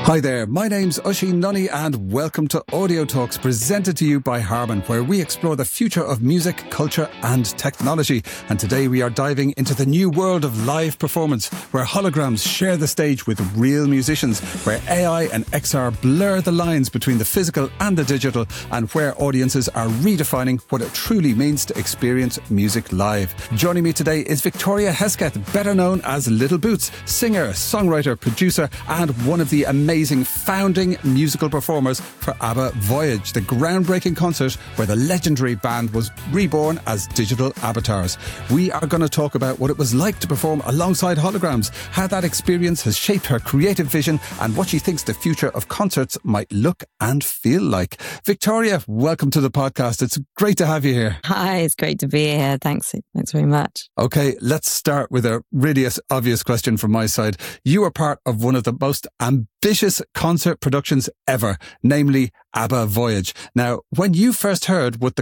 Hi there, my name's Oisín Nunny and welcome to Audio Talks, presented to you by Harman, where we explore the future of music, culture and technology. And today we are diving into the new world of live performance, where holograms share the stage with real musicians, where AI and XR blur the lines between the physical and the digital, and where audiences are redefining what it truly means to experience music live. Joining me today is Victoria Hesketh, better known as Little Boots, singer, songwriter, producer and one of the amazing founding musical performers for ABBA Voyage, the groundbreaking concert where the legendary band was reborn as digital avatars. We are going to talk about what it was like to perform alongside holograms, how that experience has shaped her creative vision and what she thinks the future of concerts might look and feel like. Victoria, welcome to the podcast. It's great to have you here. Hi, it's great to be here. Thanks very much. Okay, let's start with a really obvious question from my side. You are part of one of the most ambitious concert productions ever, namely ABBA Voyage. Now, when you first heard what the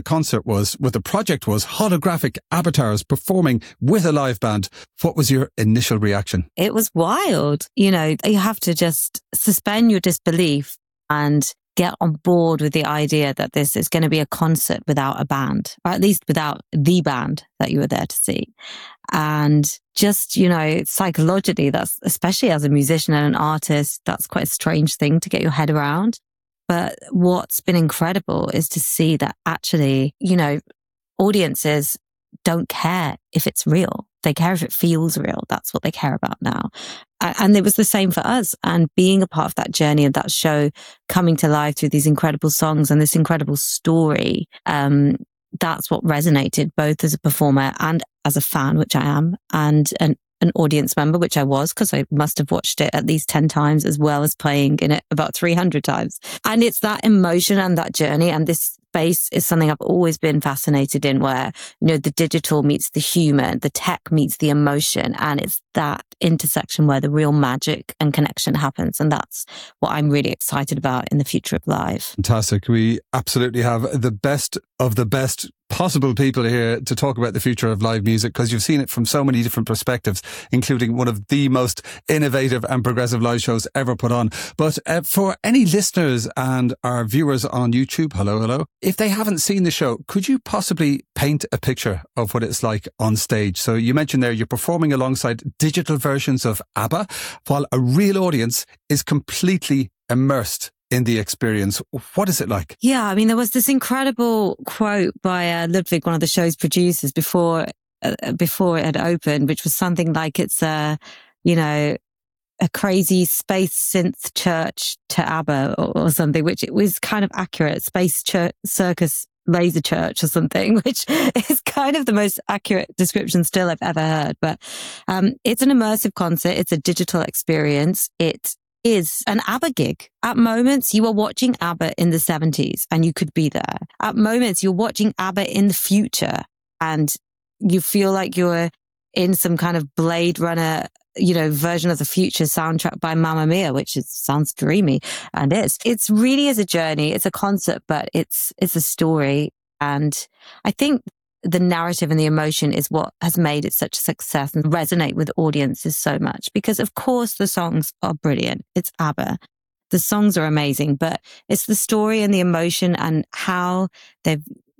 project was, holographic avatars performing with a live band, what was your initial reaction? It was wild. You know, you have to just suspend your disbelief and get on board with the idea that this is going to be a concert without a band, or at least without the band that you were there to see. And just, you know, psychologically, that's, especially as a musician and an artist, that's quite a strange thing to get your head around. But what's been incredible is to see that actually, you know, audiences don't care if it's real. They care if it feels real. That's what they care about now. And it was the same for us. And being a part of that journey of that show, coming to life through these incredible songs and this incredible story, that's what resonated both as a performer and as a fan, which I am, and an audience member, which I was, because I must have watched it at least 10 times, as well as playing in it about 300 times. And it's that emotion and that journey. And this space is something I've always been fascinated in, where, you know, the digital meets the human, the tech meets the emotion. And it's that intersection where the real magic and connection happens. And that's what I'm really excited about in the future of live. Fantastic. We absolutely have the best of the best possible people here to talk about the future of live music, because you've seen it from so many different perspectives, including one of the most innovative and progressive live shows ever put on. But for any listeners and our viewers on YouTube, hello, if they haven't seen the show, could you possibly paint a picture of what it's like on stage? So you mentioned there you're performing alongside digital versions of ABBA, while a real audience is completely immersed in the experience. What is it like? Yeah, I mean, there was this incredible quote by Ludwig, one of the show's producers, before it had opened, which was something like, it's a crazy space synth church to ABBA or something, which it was kind of accurate. Space church, circus laser church or something, which is kind of the most accurate description still I've ever heard. But it's an immersive concert. It's a digital experience. It is an ABBA gig. At moments, you are watching ABBA in the 70s and you could be there. At moments, you're watching ABBA in the future and you feel like you're in some kind of Blade Runner, you know, version of the future soundtrack by Mamma Mia, which sounds dreamy and is. It's really is a journey. It's a concert, but it's a story. And I think the narrative and the emotion is what has made it such a success and resonate with audiences so much, because of course the songs are brilliant. It's ABBA. The songs are amazing, but it's the story and the emotion and how they've,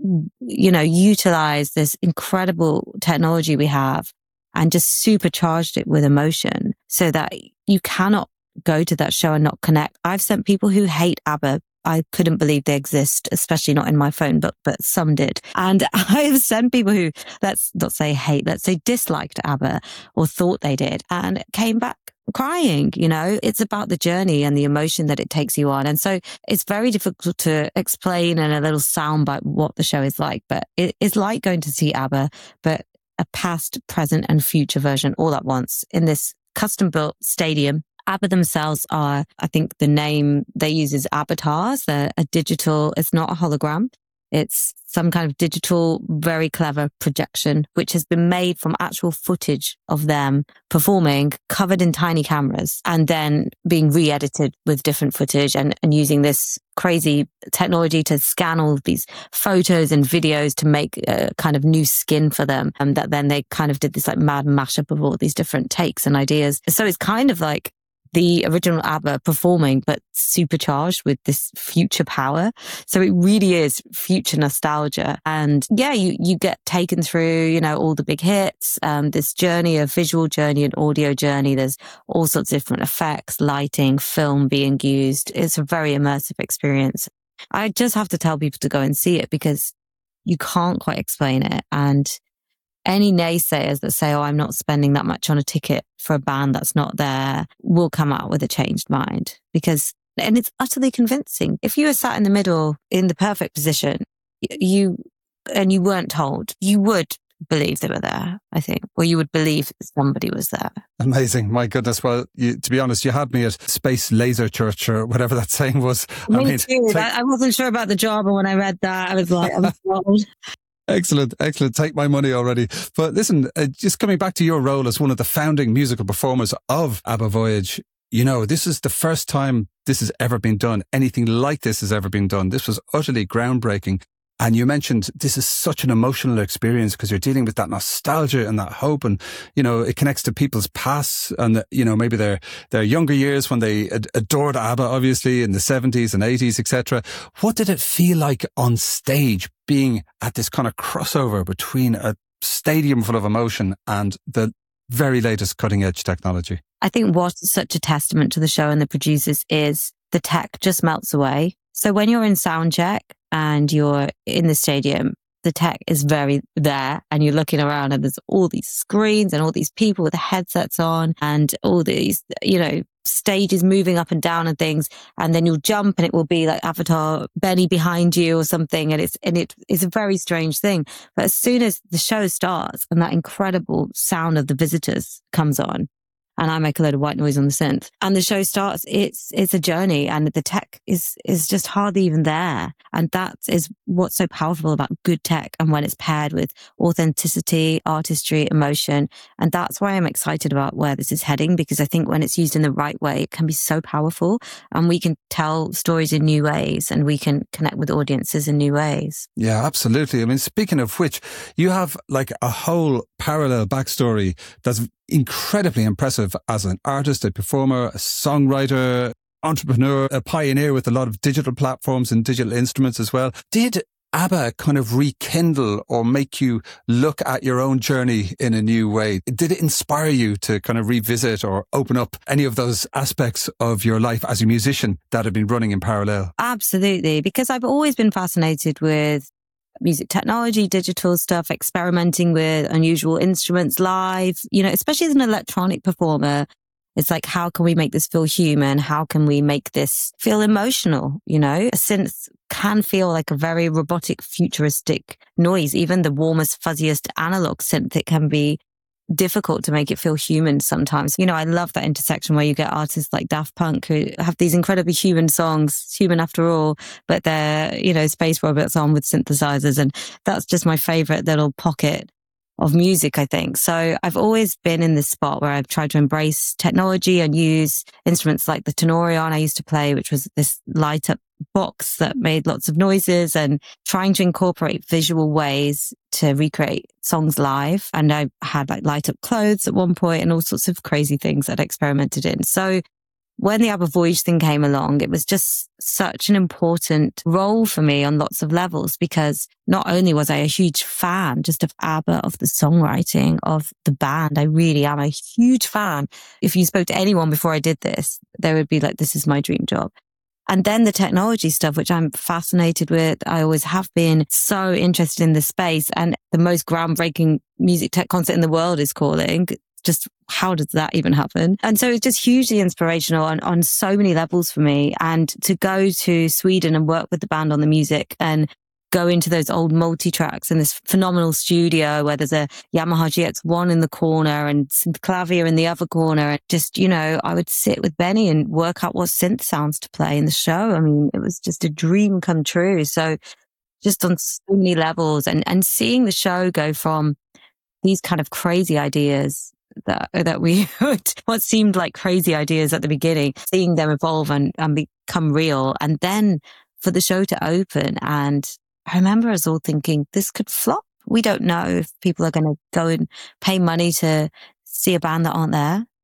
you know, utilized this incredible technology we have and just supercharged it with emotion so that you cannot go to that show and not connect. I've sent people who hate ABBA. I couldn't believe they exist, especially not in my phone book, but some did. And I've sent people who, let's not say hate, let's say disliked ABBA or thought they did and came back crying. You know, it's about the journey and the emotion that it takes you on. And so it's very difficult to explain in a little soundbite what the show is like, but it is like going to see ABBA, but a past, present and future version all at once in this custom built stadium. ABBA themselves are, I think the name they use is avatars. They're a digital, it's not a hologram. It's some kind of digital, very clever projection, which has been made from actual footage of them performing, covered in tiny cameras, and then being re-edited with different footage and using this crazy technology to scan all of these photos and videos to make a kind of new skin for them. And that then they kind of did this like mad mashup of all these different takes and ideas. So it's kind of like the original ABBA performing, but supercharged with this future power. So it really is future nostalgia. And yeah, you get taken through, all the big hits, this journey, a visual journey, an audio journey. There's all sorts of different effects, lighting, film being used. It's a very immersive experience. I just have to tell people to go and see it because you can't quite explain it. And any naysayers that say, oh, I'm not spending that much on a ticket for a band that's not there, will come out with a changed mind and it's utterly convincing. If you were sat in the middle in the perfect position, you weren't told, you would believe they were there, I think, or you would believe somebody was there. Amazing. My goodness. Well, to be honest, you had me at Space Laser Church or whatever that saying was. Me too. I wasn't sure about the job, and when I read that, I was like, I'm sold. Excellent. Take my money already. But listen, just coming back to your role as one of the founding musical performers of ABBA Voyage, this is the first time this has ever been done. Anything like this has ever been done. This was utterly groundbreaking. And you mentioned this is such an emotional experience because you're dealing with that nostalgia and that hope. And, it connects to people's pasts and, maybe their younger years when they adored ABBA, obviously in the 70s and 80s, etc. What did it feel like on stage being at this kind of crossover between a stadium full of emotion and the very latest cutting edge technology? I think what is such a testament to the show and the producers is the tech just melts away. So when you're in sound check and you're in the stadium, the tech is very there and you're looking around and there's all these screens and all these people with the headsets on and all these, stages moving up and down and things. And then you'll jump and it will be like Avatar Benny behind you or something. And it is a very strange thing. But as soon as the show starts and that incredible sound of the visitors comes on, and I make a load of white noise on the synth, and the show starts, it's a journey and the tech is just hardly even there. And that is what's so powerful about good tech and when it's paired with authenticity, artistry, emotion. And that's why I'm excited about where this is heading, because I think when it's used in the right way, it can be so powerful and we can tell stories in new ways and we can connect with audiences in new ways. Yeah, absolutely. I mean, speaking of which, you have like a whole parallel backstory that's incredibly impressive as an artist, a performer, a songwriter, entrepreneur, a pioneer with a lot of digital platforms and digital instruments as well. Did ABBA kind of rekindle or make you look at your own journey in a new way? Did it inspire you to kind of revisit or open up any of those aspects of your life as a musician that have been running in parallel? Absolutely, because I've always been fascinated with music technology, digital stuff, experimenting with unusual instruments live, especially as an electronic performer. It's like, how can we make this feel human? How can we make this feel emotional? A synth can feel like a very robotic, futuristic noise. Even the warmest, fuzziest analog synth, it can be difficult to make it feel human sometimes. I love that intersection where you get artists like Daft Punk who have these incredibly human songs, human after all, but they're, space robots on with synthesizers. And that's just my favorite little pocket of music, I think. So I've always been in this spot where I've tried to embrace technology and use instruments like the Tenorion I used to play, which was this light up box that made lots of noises, and trying to incorporate visual ways to recreate songs live. And I had like light up clothes at one point and all sorts of crazy things that I experimented in. So when the ABBA Voyage thing came along, it was just such an important role for me on lots of levels, because not only was I a huge fan just of ABBA, of the songwriting, of the band, I really am a huge fan. If you spoke to anyone before I did this, they would be like, this is my dream job. And then the technology stuff, which I'm fascinated with. I always have been so interested in this space, and the most groundbreaking music tech concert in the world is calling. Just how does that even happen? And so it's just hugely inspirational on so many levels for me. And to go to Sweden and work with the band on the music and go into those old multi-tracks in this phenomenal studio where there's a Yamaha GX1 in the corner and synthclavier in the other corner. And just, I would sit with Benny and work out what synth sounds to play in the show. I mean, it was just a dream come true. So just on so many levels, and seeing the show go from these kind of crazy ideas that we what seemed like crazy ideas at the beginning, seeing them evolve and become real. And then for the show to open, and I remember us all thinking this could flop. We don't know if people are going to go and pay money to see a band that aren't there.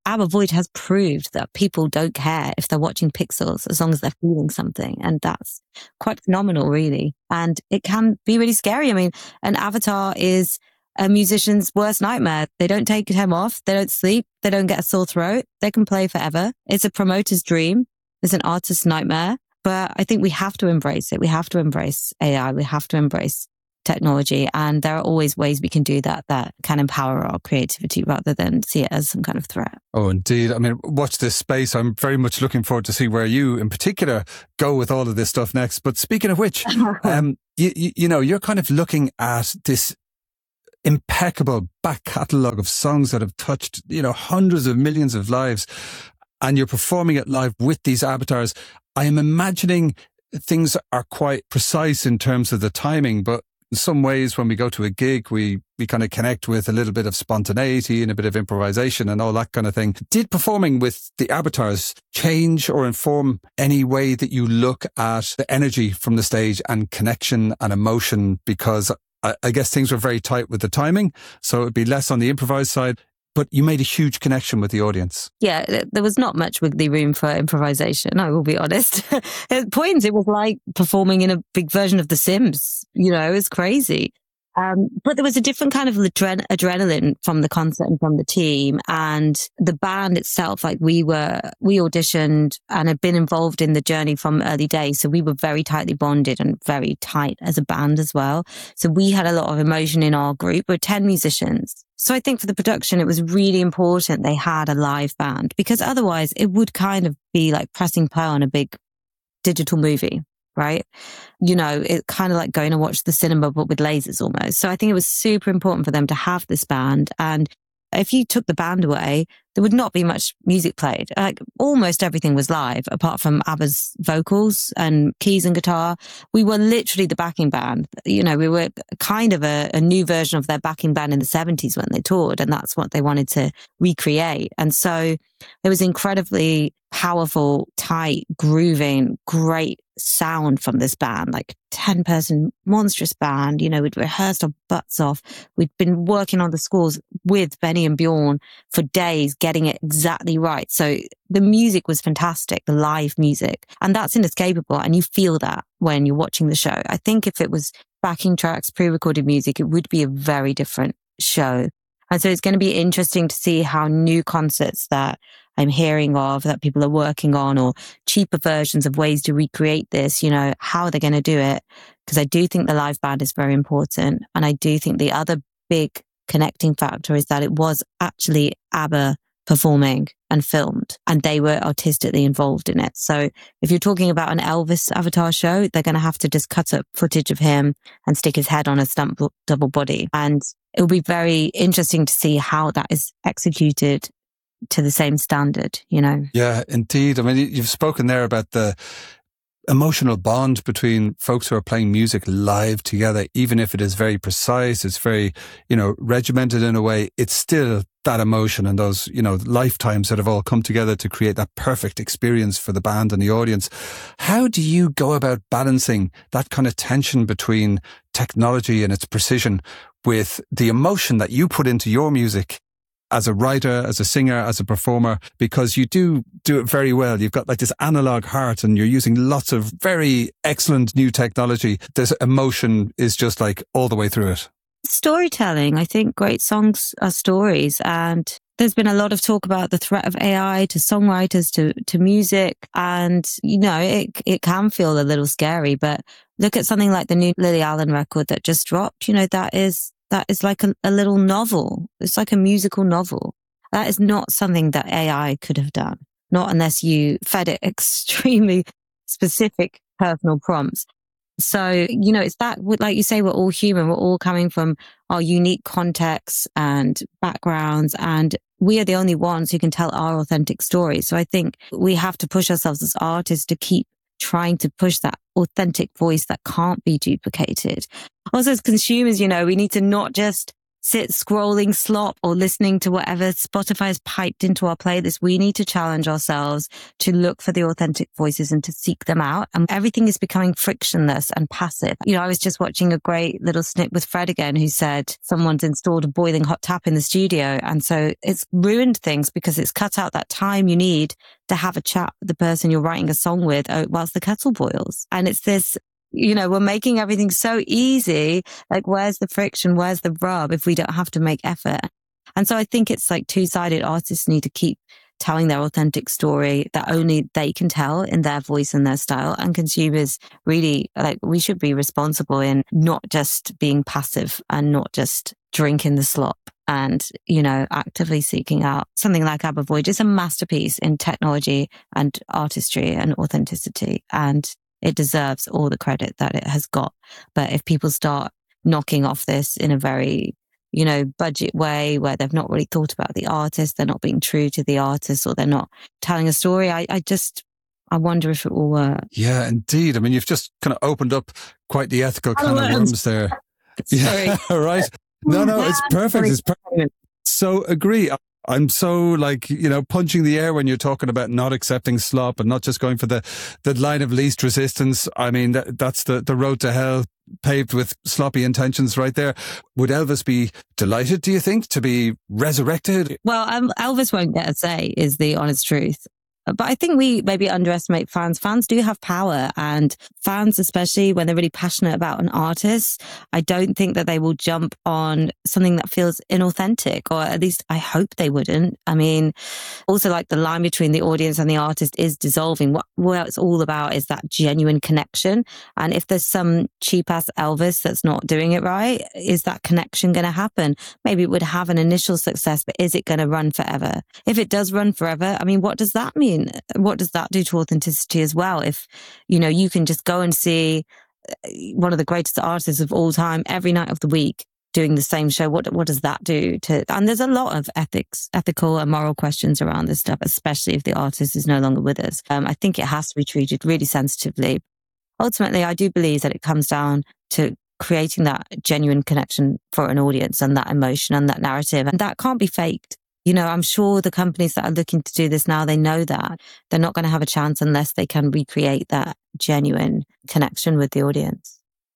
ABBA Void has proved that people don't care if they're watching pixels as long as they're feeling something. And that's quite phenomenal, really. And it can be really scary. I mean, an avatar is a musician's worst nightmare. They don't take time off. They don't sleep. They don't get a sore throat. They can play forever. It's a promoter's dream. It's an artist's nightmare. But I think we have to embrace it. We have to embrace AI. We have to embrace technology. And there are always ways we can do that can empower our creativity rather than see it as some kind of threat. Oh, indeed. I mean, watch this space. I'm very much looking forward to see where you in particular go with all of this stuff next. But speaking of which, you know, you're kind of looking at this impeccable back catalogue of songs that have touched, you know, hundreds of millions of lives, and you're performing it live with these avatars. I am imagining things are quite precise in terms of the timing, but in some ways, when we go to a gig, we kind of connect with a little bit of spontaneity and a bit of improvisation and all that kind of thing. Did performing with the avatars change or inform any way that you look at the energy from the stage and connection and emotion? Because I guess things were very tight with the timing, so it would be less on the improvised side. But you made a huge connection with the audience. Yeah, there was not much wiggly room for improvisation, I will be honest. At points, it was like performing in a big version of The Sims. You know, it was crazy. But there was a different kind of adrenaline from the concert and from the team, and the band itself. Like we auditioned and had been involved in the journey from early days. So we were very tightly bonded and very tight as a band as well. So we had a lot of emotion in our group. We're 10 musicians. So I think for the production, it was really important they had a live band, because otherwise it would kind of be like pressing play on a big digital movie. Right? You know, it kind of like going to watch the cinema, but with lasers almost. So I think it was super important for them to have this band. And if you took the band away, there would not be much music played. Like almost everything was live, apart from ABBA's vocals and keys and guitar. We were literally the backing band. You know, we were kind of a new version of their backing band in the 70s when they toured, and that's what they wanted to recreate. And so it was incredibly powerful, tight, grooving, great sound from this band, like 10-person monstrous band. You know, we'd rehearsed our butts off. We'd been working on the scores with Benny and Bjorn for days, getting it exactly right. So the music was fantastic, the live music, and that's inescapable. And you feel that when you're watching the show. I think if it was backing tracks, pre-recorded music, it would be a very different show. And so it's going to be interesting to see how new concerts that I'm hearing of, that people are working on, or cheaper versions of ways to recreate this, you know, how they're going to do it. Because I do think the live band is very important. And I do think the other big connecting factor is that it was actually ABBA performing and filmed, and they were artistically involved in it. So if you're talking about an Elvis avatar show, they're going to have to just cut up footage of him and stick his head on a stunt double body. And it will be very interesting to see how that is executed to the same standard, you know? Yeah, indeed. I mean, you've spoken there about the emotional bond between folks who are playing music live together. Even if it is very precise, it's very, you know, regimented in a way, it's still that emotion and those, you know, lifetimes that have all come together to create that perfect experience for the band and the audience. How do you go about balancing that kind of tension between technology and its precision with the emotion that you put into your music as a writer, as a singer, as a performer? Because you do it very well. You've got like this analog heart and you're using lots of very excellent new technology. This emotion is just like all the way through it. Storytelling. I think great songs are stories, and there's been a lot of talk about the threat of AI to songwriters, to music. And, you know, it can feel a little scary, but look at something like the new Lily Allen record that just dropped. You know, that is like a little novel. It's like a musical novel. That is not something that AI could have done. Not unless you fed it extremely specific personal prompts. So, you know, it's that, like you say, we're all human. We're all coming from our unique contexts and backgrounds, and we are the only ones who can tell our authentic stories. So I think we have to push ourselves as artists to keep trying to push that authentic voice that can't be duplicated. Also, as consumers, you know, we need to not just sit scrolling slop or listening to whatever Spotify has piped into our playlist. We need to challenge ourselves to look for the authentic voices and to seek them out. And everything is becoming frictionless and passive. I was just watching a great little snip with Fred again, who said someone's installed a boiling hot tap in the studio. And so it's ruined things because it's cut out that time you need to have a chat with the person you're writing a song with whilst the kettle boils. And it's this, we're making everything so easy. Like, where's the friction? Where's the rub if we don't have to make effort? And so I think it's like two-sided. Artists need to keep telling their authentic story that only they can tell in their voice and their style. And consumers really, we should be responsible in not just being passive and not just drinking the slop and, actively seeking out something like ABBA Voyage. It's a masterpiece in technology and artistry and authenticity. And it deserves all the credit that it has got. But if people start knocking off this in a very, budget way where they've not really thought about the artist, they're not being true to the artist, or they're not telling a story, I wonder if it will work. Yeah, indeed. I mean, you've just kind of opened up quite the ethical can of worms there. Sorry. Yeah, right. No, it's perfect. It's perfect. So agree. I'm so punching the air when you're talking about not accepting slop and not just going for the line of least resistance. I mean, that's the road to hell paved with sloppy intentions right there. Would Elvis be delighted, do you think, to be resurrected? Well, Elvis won't get a say, is the honest truth. But I think we maybe underestimate fans. Fans do have power, and fans, especially when they're really passionate about an artist, I don't think that they will jump on something that feels inauthentic, or at least I hope they wouldn't. I mean, also the line between the audience and the artist is dissolving. What it's all about is that genuine connection. And if there's some cheap ass Elvis that's not doing it right, is that connection going to happen? Maybe it would have an initial success, but is it going to run forever? If it does run forever, I mean, what does that mean? What does that do to authenticity as well? If, you can just go and see one of the greatest artists of all time every night of the week doing the same show, what does that do to, and there's a lot of ethical and moral questions around this stuff, especially if the artist is no longer with us. I think it has to be treated really sensitively. Ultimately, I do believe that it comes down to creating that genuine connection for an audience and that emotion and that narrative, and that can't be faked. I'm sure the companies that are looking to do this now, they know that they're not going to have a chance unless they can recreate that genuine connection with the audience.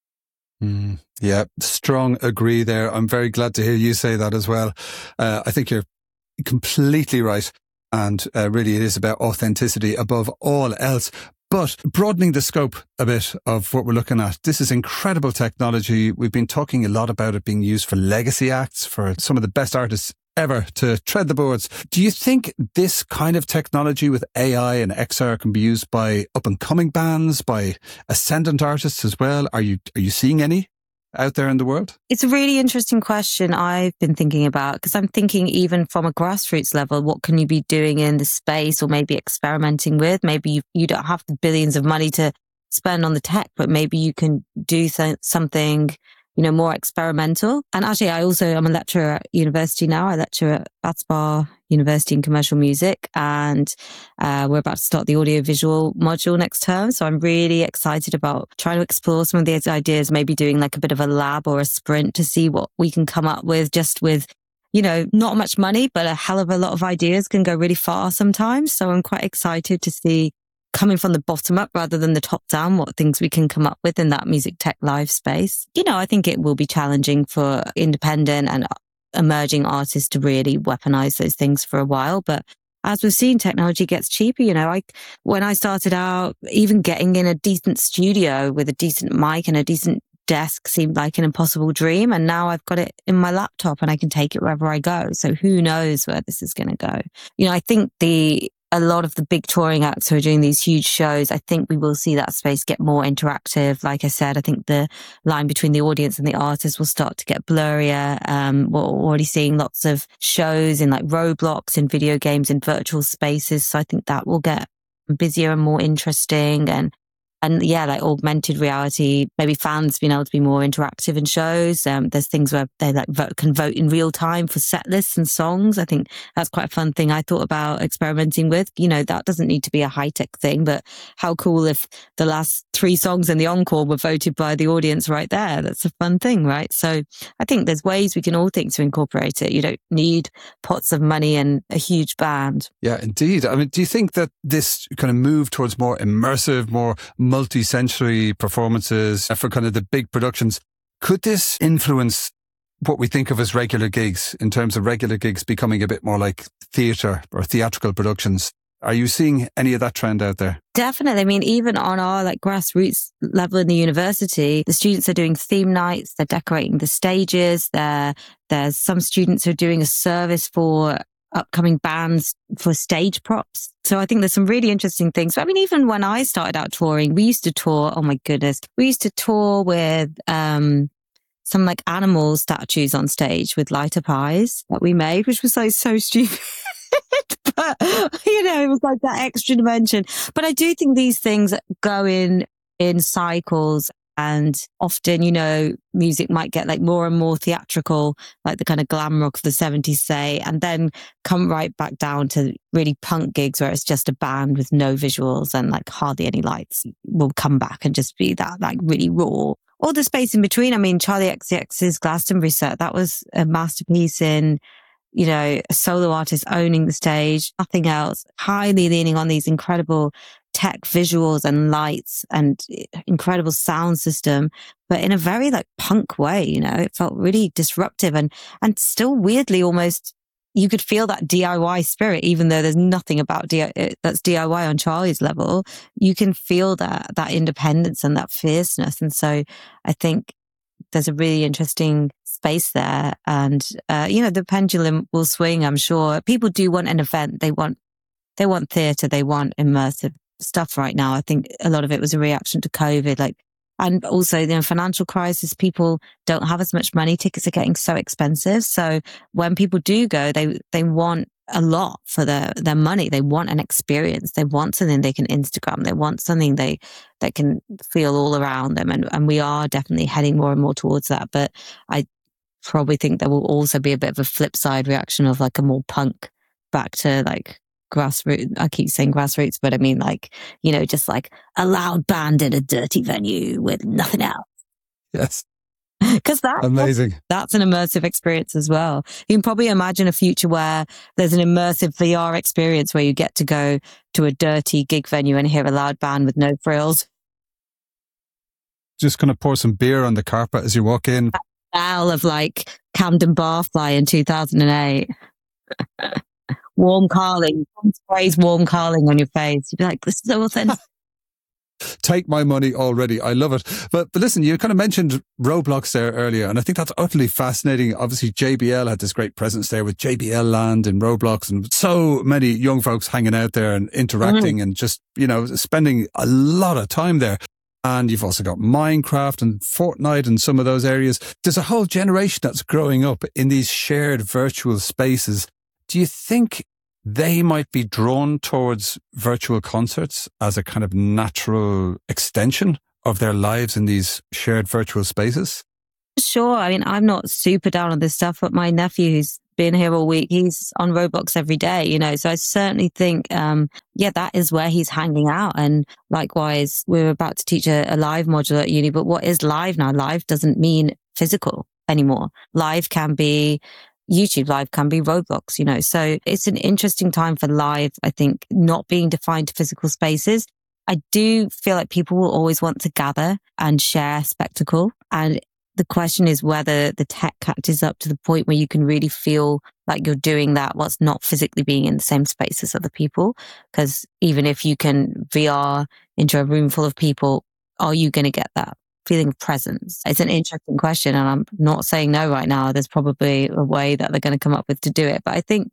Yeah, strong agree there. I'm very glad to hear you say that as well. I think you're completely right. And really it is about authenticity above all else. But broadening the scope a bit of what we're looking at, this is incredible technology. We've been talking a lot about it being used for legacy acts, for some of the best artists ever to tread the boards. Do you think this kind of technology with AI and XR can be used by up-and-coming bands, by ascendant artists as well? Are you seeing any out there in the world? It's a really interesting question I've been thinking about, because I'm thinking even from a grassroots level, what can you be doing in the space or maybe experimenting with? Maybe you don't have the billions of money to spend on the tech, but maybe you can do something more experimental. And actually, I'm a lecturer at university now. I lecture at Batsbar University in Commercial Music, and we're about to start the audiovisual module next term. So I'm really excited about trying to explore some of these ideas, maybe doing a bit of a lab or a sprint to see what we can come up with just with, not much money, but a hell of a lot of ideas can go really far sometimes. So I'm quite excited to see, coming from the bottom up rather than the top down, what things we can come up with in that music tech live space. I think it will be challenging for independent and emerging artists to really weaponize those things for a while. But as we've seen, technology gets cheaper. When I started out, even getting in a decent studio with a decent mic and a decent desk seemed like an impossible dream. And now I've got it in my laptop and I can take it wherever I go. So who knows where this is going to go? I think a lot of the big touring acts who are doing these huge shows, I think we will see that space get more interactive. Like I said, I think the line between the audience and the artist will start to get blurrier. We're already seeing lots of shows in Roblox, in video games, in virtual spaces. So I think that will get busier and more interesting. And And yeah, like augmented reality, maybe fans being able to be more interactive in shows. There's things where they like can vote in real time for set lists and songs. I think that's quite a fun thing I thought about experimenting with. You know, that doesn't need to be a high-tech thing, but how cool if the last 3 songs in the encore were voted by the audience right there. That's a fun thing, right? So I think there's ways we can all think to incorporate it. You don't need pots of money and a huge band. Yeah, indeed. I mean, do you think that this kind of move towards more immersive, more multi-sensory performances for kind of the big productions, could this influence what we think of as regular gigs, in terms of regular gigs becoming a bit more like theatre or theatrical productions? Are you seeing any of that trend out there? Definitely. I mean, even on our like grassroots level in the university, the students are doing theme nights, they're decorating the stages, there's some students who are doing a service for upcoming bands for stage props. So I think there's some really interesting things. I mean, even when I started out touring, we used to tour, oh my goodness, we used to tour with some like animal statues on stage with light-up eyes that we made, which was like so stupid. But, you know, it was like that extra dimension. But I do think these things go in cycles. And often, you know, music might get like more and more theatrical, like the kind of glam rock of the 70s, say, and then come right back down to really punk gigs where it's just a band with no visuals and like hardly any lights will come back and just be that like really raw. All the space in between. I mean, Charlie XCX's Glastonbury set, that was a masterpiece in, you know, a solo artist owning the stage, nothing else, highly leaning on these incredible tech visuals and lights and incredible sound system, but in a very like punk way, you know, it felt really disruptive and still weirdly almost you could feel that DIY spirit, even though there's nothing about that's DIY on Charlie's level. You can feel that independence and that fierceness. And so I think there's a really interesting space there. And, you know, the pendulum will swing, I'm sure. People do want an event. They want theatre. They want immersive stuff right now. I think a lot of it was a reaction to COVID, like, and also the financial crisis. People don't have as much money. Tickets are getting so expensive. So when people do go, they want a lot for their money. They want an experience. They want something they can Instagram. They want something they can feel all around them. And we are definitely heading more and more towards that. But I probably think there will also be a bit of a flip side reaction of like a more punk back to like grassroots. I keep saying grassroots, but I mean like, you know, just like a loud band in a dirty venue with nothing else. Yes. Because that's an immersive experience as well. You can probably imagine a future where there's an immersive VR experience where you get to go to a dirty gig venue and hear a loud band with no frills. Just going to pour some beer on the carpet as you walk in. That style of like Camden Barfly in 2008. Warm Carling. Sprays warm Carling on your face. You'd be like, this is so authentic. Take my money already. I love it. But listen, you kind of mentioned Roblox there earlier, and I think that's utterly fascinating. Obviously, JBL had this great presence there with JBL Land in Roblox, and so many young folks hanging out there and interacting and just, you know, spending a lot of time there. And you've also got Minecraft and Fortnite and some of those areas. There's a whole generation that's growing up in these shared virtual spaces. Do you think they might be drawn towards virtual concerts as a kind of natural extension of their lives in these shared virtual spaces? Sure. I mean, I'm not super down on this stuff, but my nephew who's been here all week, he's on Roblox every day, you know, so I certainly think, that is where he's hanging out. And likewise, we're about to teach a live module at uni, but what is live now? Live doesn't mean physical anymore. Live can be YouTube, live can be Roblox, you know, so it's an interesting time for live, I think, not being defined to physical spaces. I do feel like people will always want to gather and share spectacle. And the question is whether the tech catches up to the point where you can really feel like you're doing that whilst not physically being in the same space as other people. Because even if you can VR into a room full of people, are you going to get that feeling of presence? It's an interesting question, and I'm not saying no right now. There's probably a way that they're going to come up with to do it. But I think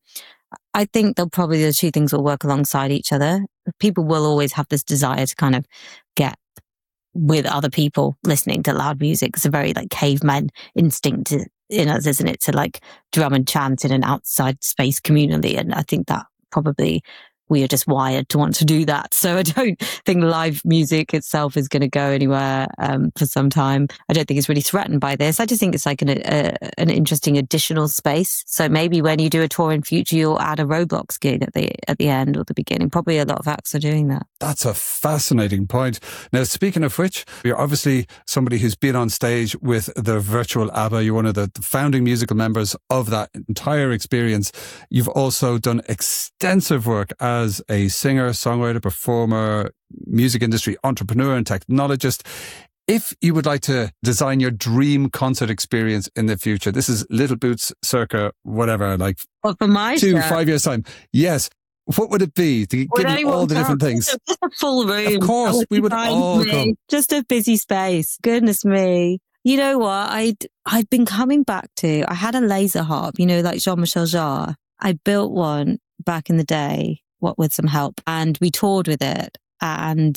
the two things will work alongside each other. People will always have this desire to kind of get with other people listening to loud music. It's a very like caveman instinct in us, isn't it? To like drum and chant in an outside space communally. And I think that probably we are just wired to want to do that. So I don't think live music itself is going to go anywhere for some time. I don't think it's really threatened by this. I just think it's like an interesting additional space. So maybe when you do a tour in future, you'll add a Roblox gig at the end or the beginning. Probably a lot of acts are doing that. That's a fascinating point. Now, speaking of which, you're obviously somebody who's been on stage with the virtual ABBA. You're one of the founding musical members of that entire experience. You've also done extensive work as a singer, songwriter, performer, music industry entrepreneur and technologist. If you would like to design your dream concert experience in the future, this is Little Boots circa whatever, like for my 5 years time. Yes. What would it be? Given all the different things. Just a full room. Of course, we would all come. Just a busy space. Goodness me. You know what? I'd been coming back to, I had a laser harp, like Jean-Michel Jarre. I built one back in the day, with some help, and we toured with it. And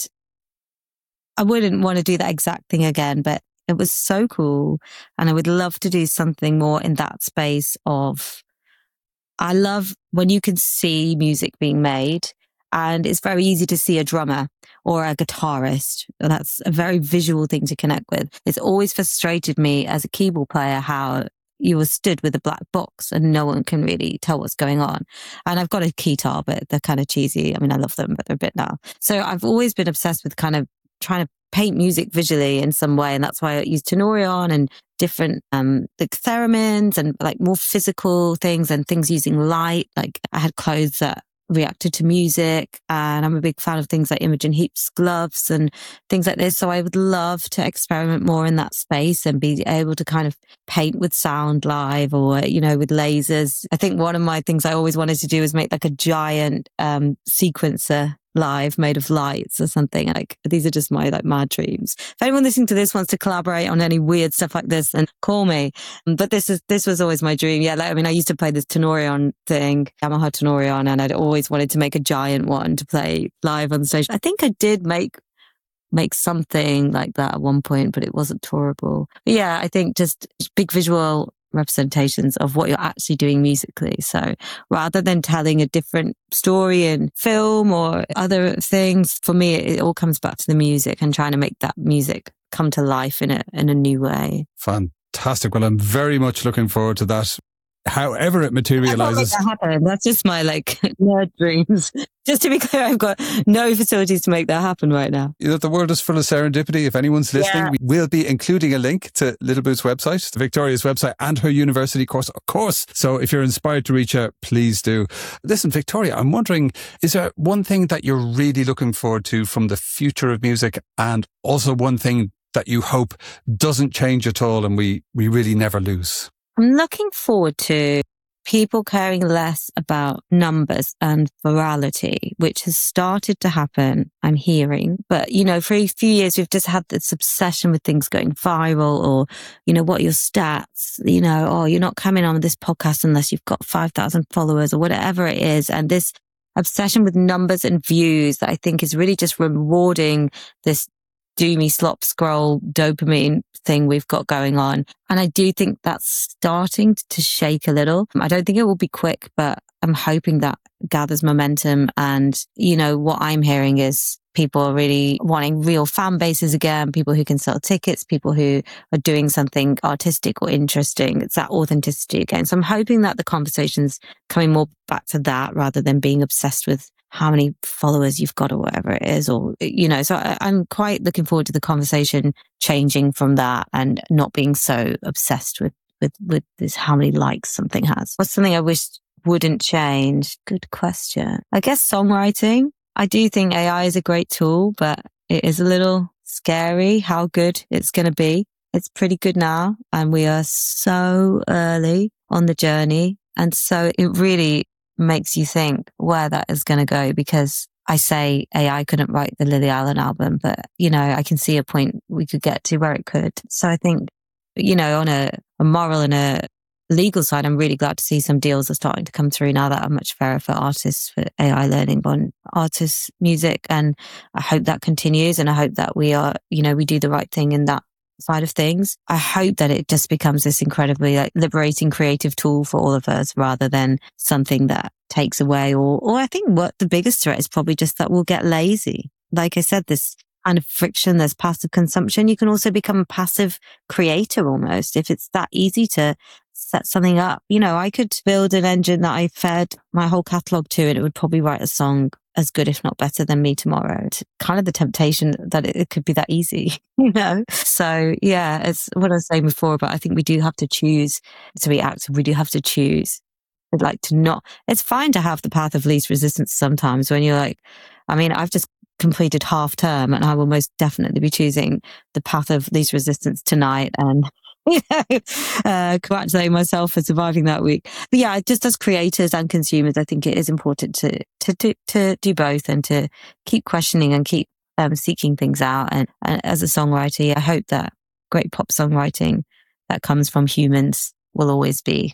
I wouldn't want to do that exact thing again, but it was so cool. And I would love to do something more in that space of, I love when you can see music being made, and it's very easy to see a drummer or a guitarist. That's a very visual thing to connect with. It's always frustrated me as a keyboard player how you were stood with a black box and no one can really tell what's going on. And I've got a guitar, but they're kind of cheesy. I mean, I love them, but they're a bit now. So I've always been obsessed with kind of trying to paint music visually in some way. And that's why I use Tenorion and different like theremins and like more physical things and things using light. Like I had clothes that reacted to music, and I'm a big fan of things like Imogen Heap's gloves and things like this. So I would love to experiment more in that space and be able to kind of paint with sound live or, with lasers. I think one of my things I always wanted to do is make like a giant sequencer live made of lights or something. Like these are just my like mad dreams. If anyone listening to this wants to collaborate on any weird stuff like this, then call me. But this was always my dream. Yeah, I used to play this Tenorion thing, Yamaha Tenorion, and I'd always wanted to make a giant one to play live on stage. I think I did make something like that at one point, but it wasn't tourable. But yeah, I think just big visual representations of what you're actually doing musically. So rather than telling a different story in film or other things, for me, it all comes back to the music and trying to make that music come to life in a new way. Fantastic. Well, I'm very much looking forward to that. However it materializes. I can't make that happen. That's just my nerd dreams. Just to be clear, I've got no facilities to make that happen right now. The world is full of serendipity. If anyone's listening, we will be including a link to Little Boots' website, to Victoria's website, and her university course, of course. So if you're inspired to reach out, please do. Listen, Victoria, I'm wondering, is there one thing that you're really looking forward to from the future of music, and also one thing that you hope doesn't change at all and we really never lose? I'm looking forward to people caring less about numbers and virality, which has started to happen, I'm hearing. But, for a few years, we've just had this obsession with things going viral or, what are your stats? You're not coming on this podcast unless you've got 5,000 followers or whatever it is. And this obsession with numbers and views that I think is really just rewarding this doomy slop scroll dopamine thing we've got going on. And I do think that's starting to shake a little. I don't think it will be quick, but I'm hoping that gathers momentum. And, what I'm hearing is people are really wanting real fan bases again, people who can sell tickets, people who are doing something artistic or interesting. It's that authenticity again. So I'm hoping that the conversation's coming more back to that rather than being obsessed with how many followers you've got or whatever it is, or, so I'm quite looking forward to the conversation changing from that and not being so obsessed with this, how many likes something has. What's something I wish wouldn't change? Good question. I guess songwriting. I do think AI is a great tool, but it is a little scary how good it's going to be. It's pretty good now, and we are so early on the journey. And so it really makes you think where that is going to go, because I say AI couldn't write the Lily Allen album, but, I can see a point we could get to where it could. So I think, on a moral and a legal side, I'm really glad to see some deals are starting to come through now that are much fairer for artists, for AI learning on artists' music. And I hope that continues. And I hope that we are, we do the right thing in that side of things. I hope that it just becomes this incredibly liberating creative tool for all of us rather than something that takes away or I think what the biggest threat is probably just that we'll get lazy. Like I said, this kind of friction, there's passive consumption. You can also become a passive creator almost if it's that easy to set something up. I could build an engine that I fed my whole catalogue to and it would probably write a song as good, if not better than me tomorrow. It's kind of the temptation that it could be that easy, So yeah, it's what I was saying before, but I think we do have to choose to be active. We do have to choose it's fine to have the path of least resistance sometimes when you're I've just completed half term and I will most definitely be choosing the path of least resistance tonight and congratulating myself for surviving that week. But yeah, just as creators and consumers, I think it is important to do both and to keep questioning and keep seeking things out. And as a songwriter, I hope that great pop songwriting that comes from humans will always be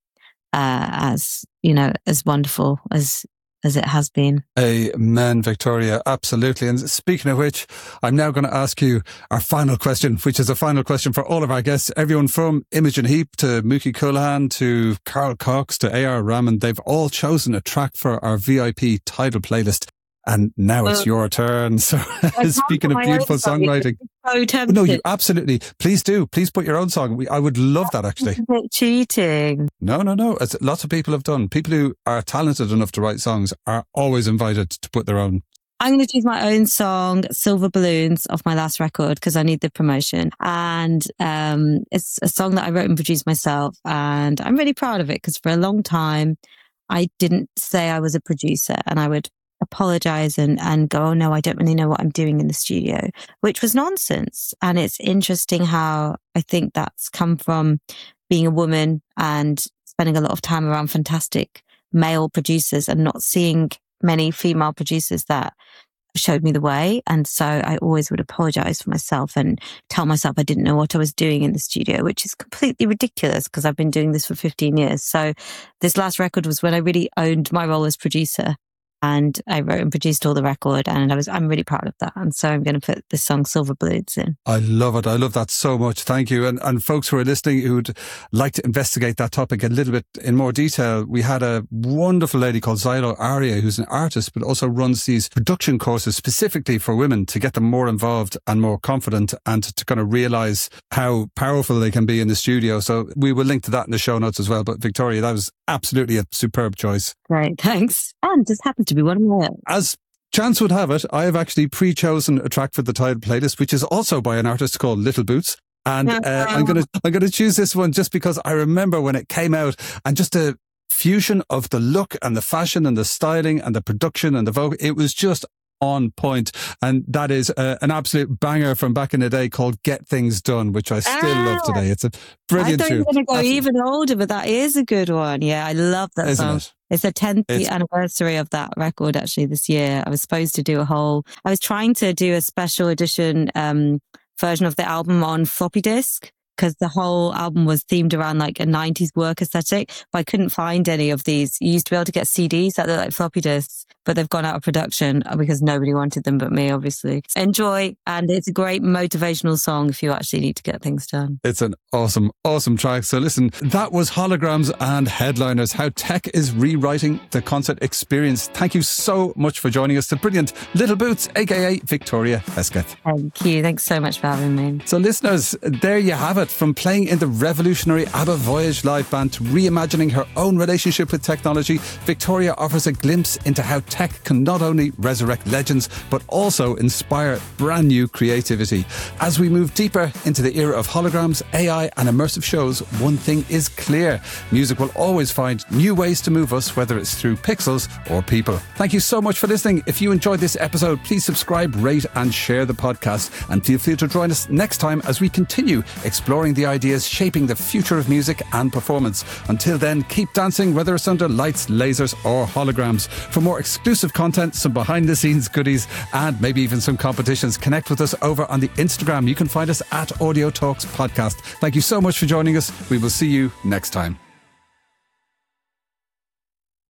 as wonderful as it has been. Amen, Victoria. Absolutely. And speaking of which, I'm now going to ask you our final question, which is a final question for all of our guests. Everyone from Imogen Heap to Mookie Colohan to Carl Cox to A.R. Rahman, they've all chosen a track for our VIP title playlist. And now it's your turn. So speaking of beautiful songwriting. So no, you absolutely. Please do. Please put your own song. I would love that actually. Cheating. No. As lots of people have done. People who are talented enough to write songs are always invited to put their own. I'm going to choose my own song, Silver Balloons, off my last record because I need the promotion. And it's a song that I wrote and produced myself. And I'm really proud of it because for a long time, I didn't say I was a producer and I would apologize and go, oh no, I don't really know what I'm doing in the studio, which was nonsense. And it's interesting how I think that's come from being a woman and spending a lot of time around fantastic male producers and not seeing many female producers that showed me the way. And so I always would apologize for myself and tell myself I didn't know what I was doing in the studio, which is completely ridiculous because I've been doing this for 15 years. So this last record was when I really owned my role as producer. And I wrote and produced all the record and I'm really proud of that. And so I'm going to put the song Silver Balloons in. I love it. I love that so much. Thank you. And folks who are listening who'd like to investigate that topic a little bit in more detail, we had a wonderful lady called Xylo Aria, who's an artist, but also runs these production courses specifically for women to get them more involved and more confident and to kind of realize how powerful they can be in the studio. So we will link to that in the show notes as well. But Victoria, that was absolutely a superb choice. Great. Thanks. And just happened to be one of my own. As chance would have it, I have actually pre-chosen a track for the title playlist, which is also by an artist called Little Boots. And I'm gonna choose this one just because I remember when it came out and just a fusion of the look and the fashion and the styling and the production and the vocal. It was just on point. And that is an absolute banger from back in the day called Get Things Done, which I still love today. It's a brilliant tune. I thought you were going to go even older, but that is a good one. Yeah, I love that song. It's the 10th anniversary of that record actually this year. I was supposed to do I was trying to do a special edition version of the album on floppy disk because the whole album was themed around like a 90s work aesthetic, but I couldn't find any of these. You used to be able to get CDs that look like floppy disks, but they've gone out of production because nobody wanted them but me, obviously. Enjoy, and it's a great motivational song if you actually need to get things done. It's an awesome, awesome track. So listen, that was Holograms and Headliners, how tech is rewriting the concert experience. Thank you so much for joining us. The brilliant Little Boots, aka Victoria Hesketh. Thank you. Thanks so much for having me. So listeners, there you have it. From playing in the revolutionary ABBA Voyage live band to reimagining her own relationship with technology, Victoria offers a glimpse into how tech can not only resurrect legends, but also inspire brand new creativity. As we move deeper into the era of holograms, AI and immersive shows, one thing is clear. Music will always find new ways to move us, whether it's through pixels or people. Thank you so much for listening. If you enjoyed this episode, please subscribe, rate and share the podcast. And feel free to join us next time as we continue exploring the ideas shaping the future of music and performance. Until then, keep dancing, whether it's under lights, lasers or holograms. For more exclusive content, some behind the scenes goodies and maybe even some competitions, connect with us over on the Instagram. You can find us at Audio Talks Podcast. Thank you so much for joining us. We will see you next time.